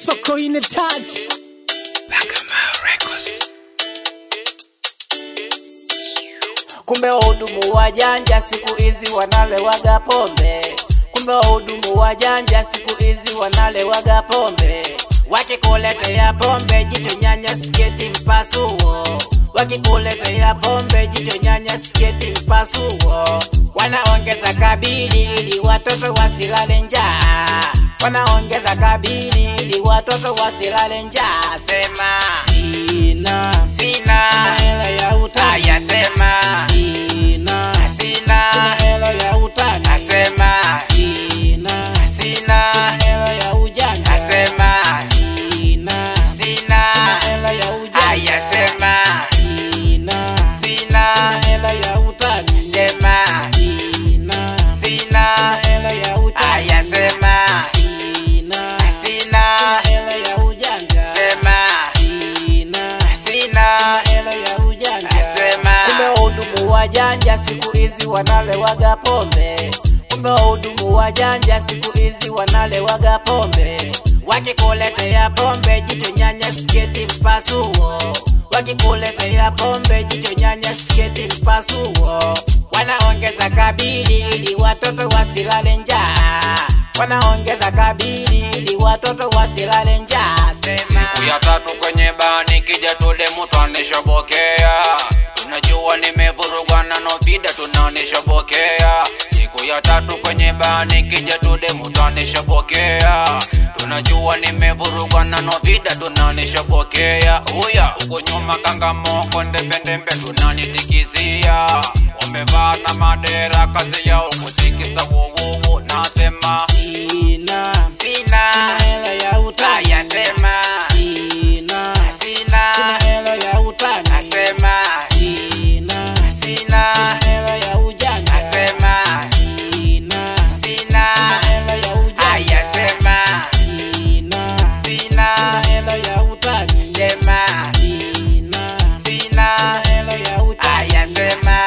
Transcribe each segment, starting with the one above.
Soko in a touch. Kumbe wahudumu wajanja siku hizi wanalewaga pombe. Kumbe wahudumu wajanja siku hizi wanalewaga pombe. Wakikuletea pombe jicho nyanya sketi mpasuo. Wakikuletea pombe jicho nyanya sketi mpasuo. Wanaongeza kabili ili watoto wasilale njaa. Wanaongeza kabili ili watoto wasilale njaa. Sema sina hela ya utani. Aya sema sina hela ya utani. Asema sina hela ya ujana. Asema sina hela ya ujana. Aya sema sina hela ya utani. Sema sina hela ya utani. Aya sema sina hela ya ujana. Sema sina hela ya ujana. Asema kumbe wahudumu wajanja siku hizi wanalewaga pombe. Kumbe wahudumu wajanja siku hizi wanalewaga pombe. Wakikuletea pombe jicho nyanya sketi mpasuo. Wakikuletea pombe jicho nyanya sketi mpasuo. Wanaongeza kabili ili watoto wasilale njaa. Wanaongeza kabili ili watoto wasilale njaa. Sema siku ya tatu kwenye bani kija tule mtu anishobokea. Tunajua nimevurugwa na novida tunaonishobokea. Siku ya tatu kwenye bani kija tule mtu anishobokea. Tunajua nimevurugwa na novida tunaonishobokea. Uya uko nyuma kangamoko ndembendembe tunanitikizia. Wamevaa na madera kazi yao kutikisa wuwu. Nasema sina hela ya utani. Aya sema sina hela ya utani. Asema sina hela ya ujana. Asema sina hela ya ujana. Aya sema sina hela ya utani. Sema sina hela ya utani. Aya sema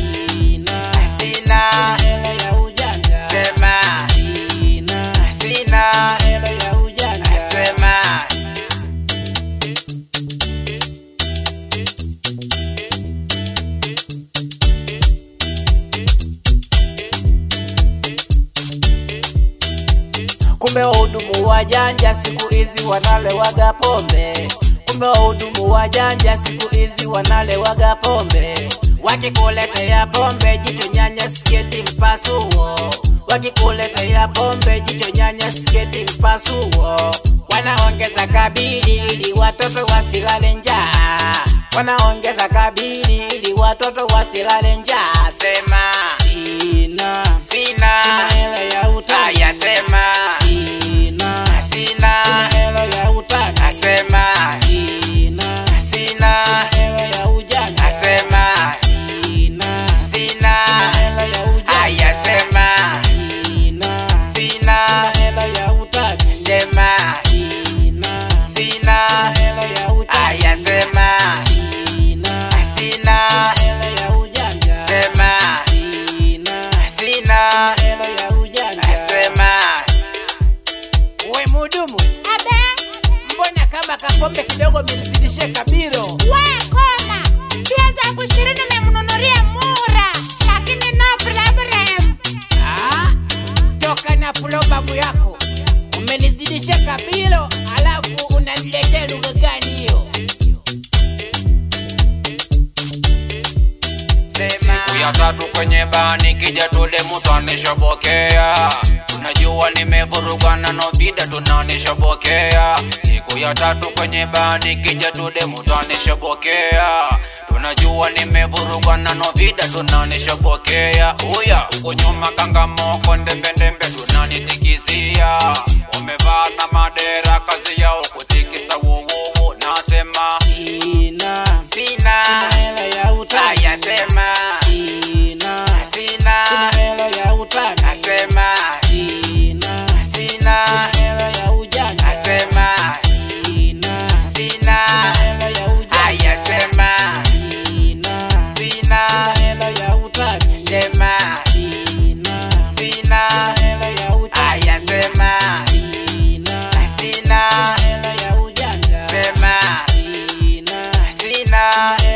sina hela ya ujana. Sema sina hela ya ujana. Asema kumbe wahudumu wajanja siku hizi wanalewaga pombe. Kumbe wahudumu wajanja siku hizi wanalewaga pombe. Wakikuletea pombe jicho nyanya sketi mpasuo. Wakikuletea pombe jicho nyanya sketi mpasuo. Wanaongeza kabili ili watoto wasilale njaa. Wanaongeza kabili ili watoto wasilale njaa. Sema sina hela ya utani. Aya sema sina hela ya utani. Asema sina hela ya ujana. Asema sina hela ya ujana. Aya sema sina hela ya utani. Sema sina hela ya utani. Aya sema sina hela ya ujana. Sema sina hela ya ujana. Asema we mudumu mbona kama kapombe kidogo minizidishe kabiro. We koma, pia zangu 20 nimemnunulia mura, lakini no problem. Toka na pulobamu yako. Umenizidisha kabilo alafu unaniletea lugha gani hiyo? siku ya tatu kwenye bani kija tule mtu anishobokea. Tunajua nimevurugwa na novida tunaonishobokea. Siku ya tatu kwenye bani kija tule mtu anishobokea. Tunajua nimevurugwa na novida tunaonishobokea. Uya uko nyuma kangamoko ndembendembe tunanitikizia. Wamevaa na madera kazi yao kutikisa wuwu. Nasema sina hela ya utani. Aya sema sina hela ya utani. Asema sina hela ya ujana. Asema sina hela ya ujana. Aya sema sina hela ya utani. Sema sina hela ya utani. Aya sema sana